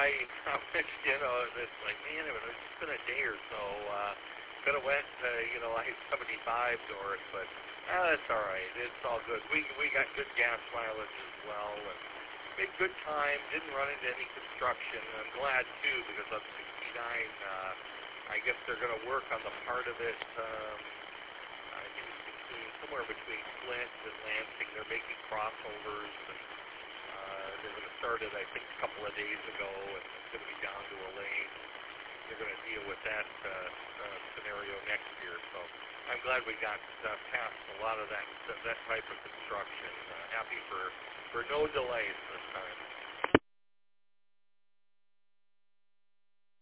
you know, it's like, man, it's been a day or so. Could have went, I-75 north, but that's all right. It's all good. We got good gas mileage as well, and made good time. Didn't run into any construction. I'm glad too because on 69, I guess they're going to work on the part of it. Somewhere between Flint and Lansing, they're making crossovers, and they're going to start it, I think, a couple of days ago, and it's going to be down to a lane. They're going to deal with that scenario next year. So I'm glad we got past a lot of that type of construction. Happy for no delays this time.